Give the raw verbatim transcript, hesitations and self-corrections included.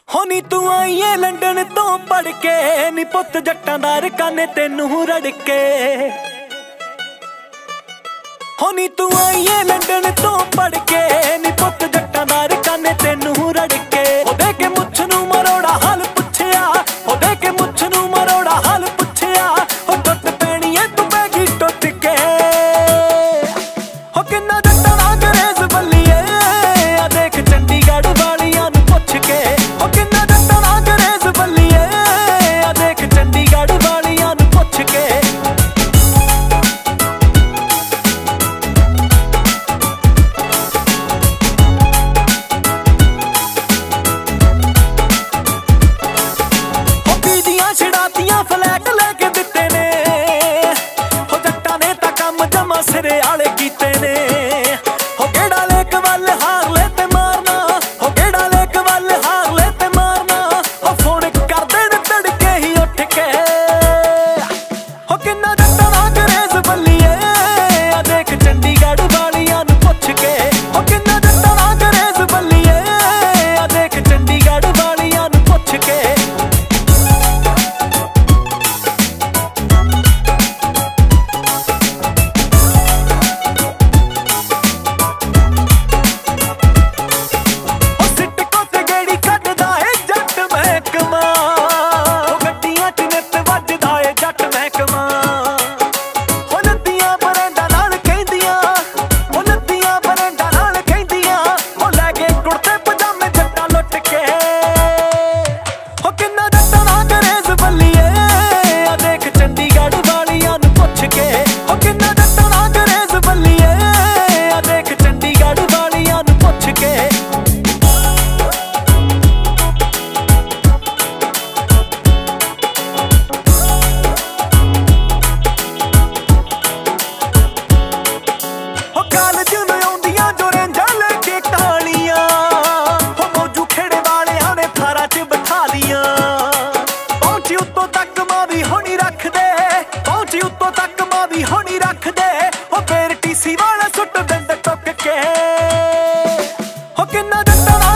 ਹੋ ਨੀ ਤੂੰ ਆਈਏ ਲੰਡਨ ਤੋਂ ਪੜ ਕੇ, ਨੀ ਪੁੱਤ ਜੱਟਾਂ ਦਾ ਰਕਾਨੇ ਤੈਨੂੰ ਰੜ ਕੇ। ਹੋ ਨੀ ਤੂੰ ਆਈਏ ਲੰਡਨ ਤੋਂ ਪੜ ਕੇ, ਨੀ ਪੁੱਤ ਜੱਟਾਂ ਦਾ ਰਕਾਨੇ ਤੈਨੂੰ ਰੜ ਕੇ। ਉਹ ਦੇ ਕੇ ਮੁੱਛ ਨੂੰ ਮਰੋੜਾ ਹਾਲ ਪੁੱਛਿਆ, ਉਹ ਦੇ ਕੇ ਮੁੱਛ ਨੂੰ ਮਰੋੜਾ ਹਾਲ ਪੁੱਛਿਆ। ਉਹ ਟੁੱਟ ਪੈਣੀ ਏ ਤੂੰ ਪੈ ਗਈ ਟੁੱਟ ਕੇ। ਹੋ ਕਿੰਨਾ ਜੱਟਾਂ ਦਾ ਗਰੇਜ਼ ਬੱਲੀਏ, ਆ ਦੇਖ ਚੰਡੀਗੜ੍ਹ ਵਾਲੀਆਂ ਨੂੰ ਪੁੱਛ ਕੇ। ਹੋ ਕਿੰਨਾ ਜੱਟਾਂ ਦਾ ਗਰੇਜ਼ ਬੱਲੀਏ, ਆ ਦੇਖ ਚੰਡੀਗੜ੍ਹ ਵਾਲੀਆਂ ਨੂੰ ਪੁੱਛ ਕੇ। ਛੜਾਤੀਆਂ ਫਲੈਟ ਲੈ ਕੇ ਦਿੱਤੇ ਨੇ, ਹੋ ਜੱਟਾਂ ਨੇ ਤਾਂ ਕੰਮ ਜਮਾ ਸਿਰੇ ਆਲੇ ਕੀਤੇ ਨੇ। ਹੋ ਕਿਹੜਾ ਲੇਕ ਵੱਲ ਹਾਰ ਲੈ ਤੇ ਮਾਰਨਾ, ਹੋ ਕਿਹੜਾ ਲੇਕ ਵੱਲ ਹਾਰ ਲੈ ਤੇ ਮਾਰਨਾ। ਹੋ ਫੋਨ ਕਰ ਦੇਣ ਤੜਕੇ ਹੀ ਉੱਠ ਕੇ। ਹੋ ਕਿੰਨਾ ਜੱਟਾਂ ਦਾ ਗਰੇਜ਼ ਬੱਲੀਏ, ਆ ਦੇਖ ਚੰਡੀਗੜ੍ਹ ਵਾਲੀਆਂ ਨੂੰ ਪੁੱਛ ਕੇ। ਹੋ ਕਿੰਨਾ ਜੱਟਾਂ ਦਾ ਗਰੇਜ਼ ਬੱਲੀਏ, ਆ ਦੇਖ ਚੰਡੀਗੜ੍ਹ ਵਾਲੀਆਂ ਨੂੰ ਪੁੱਛ ਕੇ। ਪਹੁੰਚੀ ਉੱਤੋਂ ਤੱਕ ਮਾਂ ਵੀ ਹੋਣੀ ਰੱਖਦੇ, ਪਹੁੰਚੀ ਉੱਤੋਂ ਤੱਕ ਮਾਂ ਵੀ ਹੋਣੀ ਰੱਖਦੇ। ਹੋ ਫੇਰ ਟੀਸੀ ਵਾਲੇ ਸੁੱਟ ਦਿੰਦੇ ਟੁੱਕ ਕੇ। ਹੋ ਕਿੰਨਾ ਜੱਟਾਂ